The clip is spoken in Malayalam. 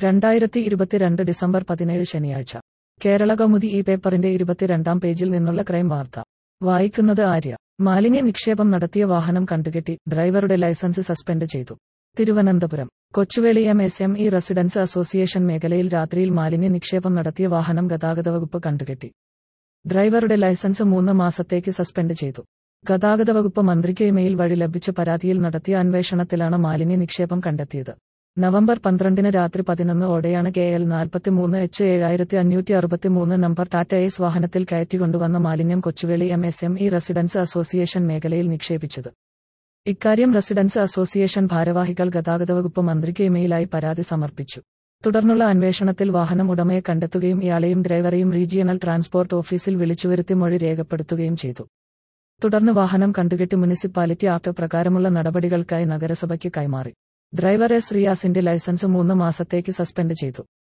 2022 ഡിസംബർ 17 ശനിയാഴ്ച. കേരളകൗമുദി ഈ പേപ്പറിന്റെ 22-ാം പേജിൽ നിന്നുള്ള ക്രൈം വാർത്ത. വായിക്കുന്നത് ആര്യ. മാലിന്യ നിക്ഷേപം നടത്തിയ വാഹനം കണ്ടുകെട്ടി, ഡ്രൈവറുടെ ലൈസൻസ് സസ്പെൻഡ് ചെയ്തു. Thiruvananthapuram. Kochuveli MSME residents association മേഖലയിൽ രാത്രിയിൽ മാലിന്യ നിക്ഷേപം നടത്തിയ വാഹനം ഗതാഗതവകുപ്പ് കണ്ടുകെട്ടി. ഡ്രൈവറുടെ ലൈസൻസ് 3 മാസത്തേക്ക് സസ്പെൻഡ് ചെയ്തു. ഗതാഗതവകുപ്പ് മന്ത്രിക്ക് ഇമെയിൽ വഴി ലഭിച്ച പരാതിയിൽ നടത്തിയ അന്വേഷണത്തിലാണ് മാലിന്യ നിക്ഷേപം കണ്ടെത്തിയത്. നവംബർ 12 രാത്രി 11 ഓടെയാണ് KL 43H7563 number Tata Ace വാഹനത്തിൽ കയറ്റിക്കൊണ്ടുവന്ന മാലിന്യം കൊച്ചുവേളി MSME റെസിഡൻസ് അസോസിയേഷൻ മേഖലയിൽ നിക്ഷേപിച്ചത്. ഇക്കാര്യം റെസിഡൻസ് അസോസിയേഷൻ ഭാരവാഹികൾ ഗതാഗതവകുപ്പ് മന്ത്രിക്ക് ഇമെയിലായി പരാതി സമർപ്പിച്ചു. തുടർന്നുള്ള അന്വേഷണത്തിൽ വാഹനം ഉടമയെ കണ്ടെത്തുകയും ഇയാളെയും ഡ്രൈവറെയും റീജിയണൽ ട്രാൻസ്പോർട്ട് ഓഫീസിൽ വിളിച്ചുവരുത്തി മൊഴി രേഖപ്പെടുത്തുകയും ചെയ്തു. തുടർന്ന് വാഹനം കണ്ടുകെട്ടി മുനിസിപ്പാലിറ്റി ആക്ട് പ്രകാരമുള്ള നടപടികൾക്കായി നഗരസഭയ്ക്ക് കൈമാറി. Driver S. റിയാസിന്റെ ലൈസൻസ് 3 മാസത്തേക്ക് സസ്പെൻഡ് ചെയ്തു.